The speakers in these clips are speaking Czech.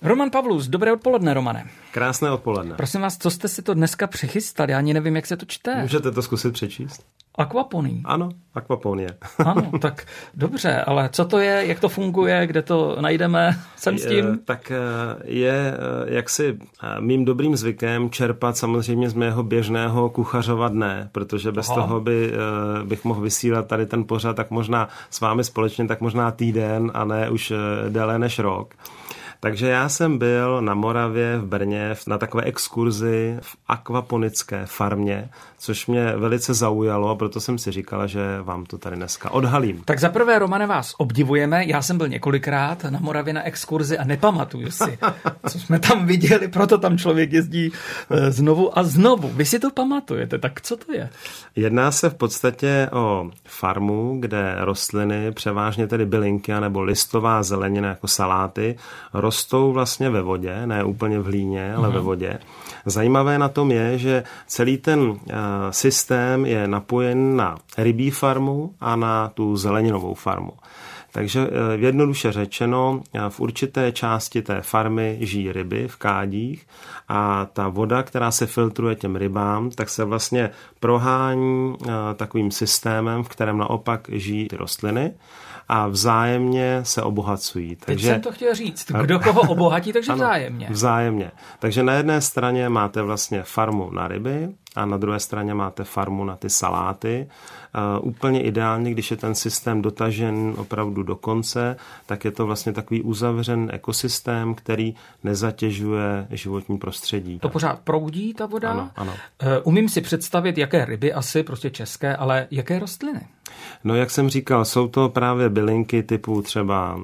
Roman Pavlus, dobré odpoledne, Romane. Krásné odpoledne. Prosím vás, co jste si to dneska přichystali? Já ani nevím, jak se to čte. Můžete to zkusit přečíst? Aquaponie. Ano, aquaponie. Ano, tak dobře, ale co to je, jak to funguje, kde to najdeme, jsem s tím? Tak je jaksi mým dobrým zvykem čerpat samozřejmě z mého běžného kuchařova dne, protože bez toho bych mohl vysílat tady ten pořad tak možná s vámi společně, tak možná týden a ne už déle než rok. Takže já jsem byl na Moravě v Brně na takové exkurzi v akvaponické farmě, což mě velice zaujalo, proto jsem si říkala, že vám to tady dneska odhalím. Tak za prvé, Romane, vás obdivujeme. Já jsem byl několikrát na Moravě na exkurzi a nepamatuju si, co jsme tam viděli, proto tam člověk jezdí znovu a znovu. Vy si to pamatujete, tak co to je? Jedná se v podstatě o farmu, kde rostliny, převážně tedy bylinky nebo listová zelenina jako saláty, rostou vlastně ve vodě, ne úplně v hlíně, ale ve vodě. Zajímavé na tom je, že celý ten systém je napojen na rybí farmu a na tu zeleninovou farmu. Takže jednoduše řečeno, v určité části té farmy žijí ryby v kádích a ta voda, která se filtruje těm rybám, tak se vlastně prohání takovým systémem, v kterém naopak žijí ty rostliny a vzájemně se obohacují. Teď jsem to chtěl říct. Kdo koho obohatí, takže vzájemně. Ano, vzájemně. Takže na jedné straně máte vlastně farmu na ryby a na druhé straně máte farmu na ty saláty. Úplně ideálně, když je ten systém dotažen opravdu do konce, tak je to vlastně takový uzavřen ekosystém, který nezatěžuje životní prostředí. To pořád proudí ta voda? Ano, ano. Umím si představit, jaké ryby asi, prostě české, ale jaké rostliny? No, jak jsem říkal, jsou to právě bylinky typu třeba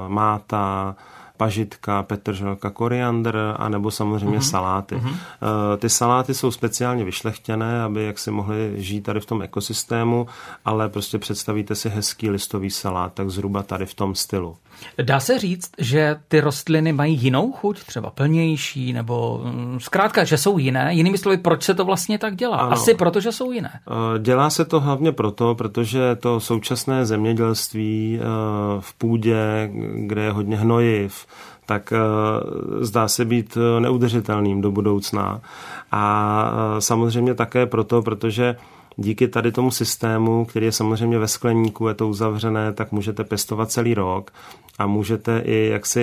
máta, pažitka, petrželka, koriandr a nebo samozřejmě saláty. Ty saláty jsou speciálně vyšlechtěné, aby jak si mohli žít tady v tom ekosystému, ale prostě představíte si hezký listový salát, tak zhruba tady v tom stylu. Dá se říct, že ty rostliny mají jinou chuť, třeba plnější, nebo zkrátka, že jsou jiné? Jinými slovy, proč se to vlastně tak dělá? Ano. Asi proto, že jsou jiné. Dělá se to hlavně proto, protože to současné zemědělství v půdě, kde je hodně hnojiv, tak zdá se být neudržitelným do budoucna. A samozřejmě také proto, protože díky tady tomu systému, který je samozřejmě ve skleníku, je to uzavřené, tak můžete pěstovat celý rok a můžete i jaksi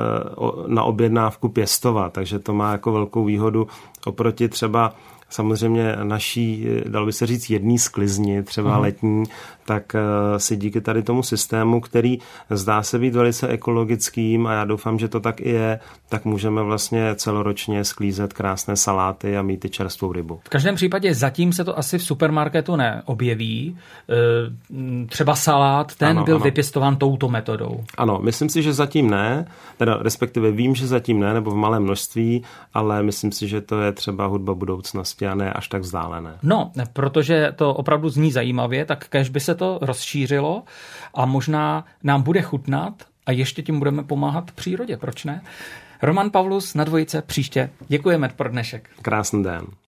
na objednávku pěstovat. Takže to má jako velkou výhodu oproti třeba samozřejmě naší, dalo by se říct, jedný sklizni, třeba letní, tak si díky tady tomu systému, který zdá se být velice ekologickým a já doufám, že to tak i je, tak můžeme vlastně celoročně sklízet krásné saláty a mít i čerstvou rybu. V každém případě zatím se to asi v supermarketu neobjeví. Třeba salát, ten byl vypěstován touto metodou. Ano, myslím si, že zatím ne, teda respektive vím, že zatím ne, nebo v malém množství, ale myslím si, že to je třeba hudba budoucnosti a ne až tak vzdálené. No, protože to opravdu zní zajímavě, tak kéž by se to rozšířilo a možná nám bude chutnat a ještě tím budeme pomáhat přírodě, proč ne? Roman Pavlus na Dvojice příště. Děkujeme pro dnešek. Krásný den.